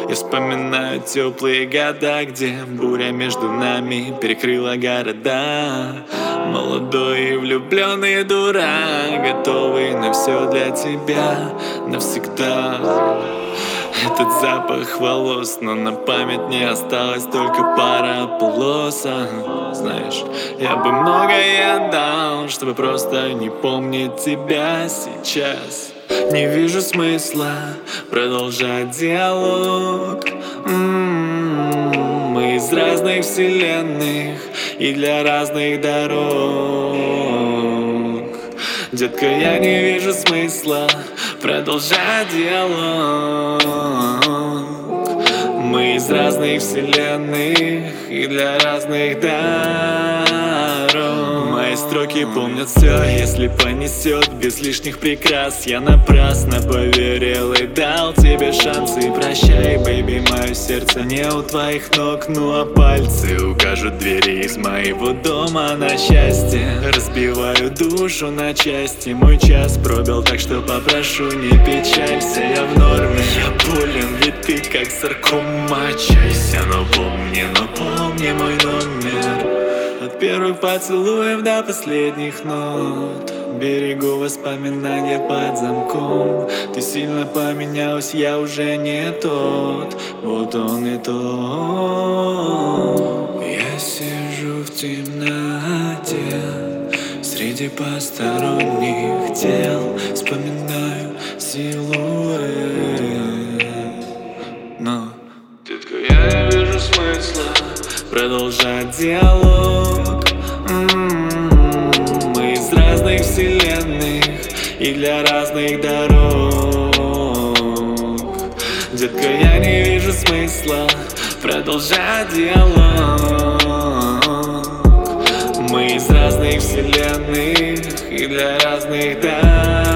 Я вспоминаю теплые года, где буря между нами перекрыла города. Молодой и влюбленный дурак, готовый на все для тебя навсегда. Этот запах волос, но на память не осталось только пара полоса. Знаешь, я бы многое отдал, чтобы просто не помнить тебя сейчас. Не вижу смысла продолжать диалог. Мы из разных вселенных и для разных дорог. Детка, я не вижу смысла продолжать диалог. Мы из разных вселенных и для разных дорог. Мои строки помнят все, если понесет без лишних прикрас. Я напрасно поверил и дал тебе шансы. Прощай, бэйби, мое сердце не у твоих ног. Ну а пальцы укажут двери из моего дома на счастье. Разбиваю душу на части, мой час пробил, так что попрошу, не печалься, я в норме. Я болен, ведь ты как саркома. Отчайся, но помни мой номер. От первых поцелуев до последних нот. Берегу воспоминания под замком. Ты сильно поменялась, я уже не тот. Вот он и тот. Я сижу в темноте среди посторонних тел. Вспоминаю силуэт. Но, детка, я не вижу смысла продолжать диалог. Мы из разных вселенных и для разных дорог. Детка, я не вижу смысла продолжать диалог. Мы из разных вселенных и для разных дорог.